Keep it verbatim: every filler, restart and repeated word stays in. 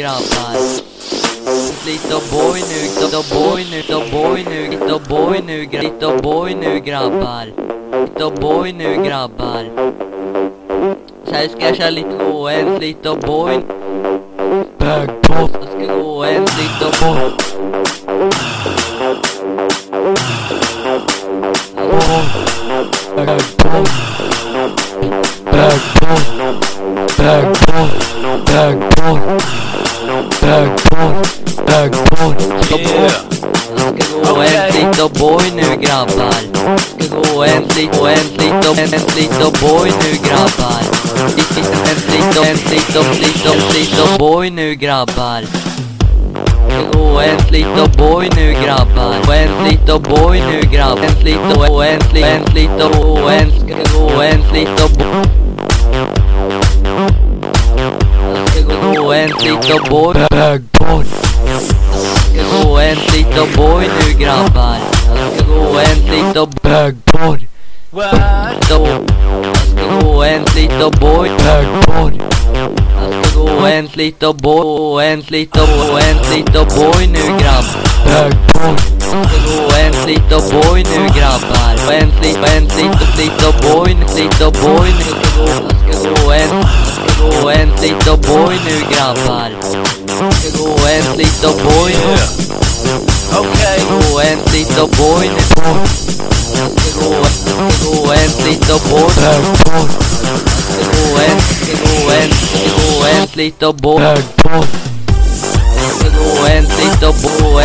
grabbar. Lite boy nu, lite boy nu, lite boy nu, lite boy nu, lite boy nu grabbar. Lite boy nu grabbar. Så här ska jag köra lite H M, lite boy. Bögpott, jag ska gå en lite boy. Bögpott, bögpott, bögpott, bögpott, bögpott, bögpott. Jag ska gå en lite boy nu grabbar. Jag ska gå en lite och en lite och en lite boy nu grabbar. En lite och en lite och lite lite boy nu grabbar. Jag ska gå en lite boy nu grabbar. Och en lite boy nu grabbar. En lite och en lite en lite och en ska gå en lite boy. Jag ska gå en lite boy. Bögpott. Jag ska gå en lite boy nu grabbar. Jag ska gå en lite bögpott. Jag ska gå en lite boy. Bögpott. Jag ska gå en lite boy och en lite och en lite boy nu grabbar. Bögpott. Jag ska gå en lite boy nu grabbar. Och en lite en lite lite boy lite boy nu. Jag ska gå en jag ska gå en lite boy nu grabbar. Jag ska gå en lite boy nu. Okej, gå en lite boy nu. Jag ska gå jag ska gå en lite boy. Bögpott. Jag ska gå en jag ska gå en jag ska gå en lite boy. Bögpott. Jag ska gå en lite boy.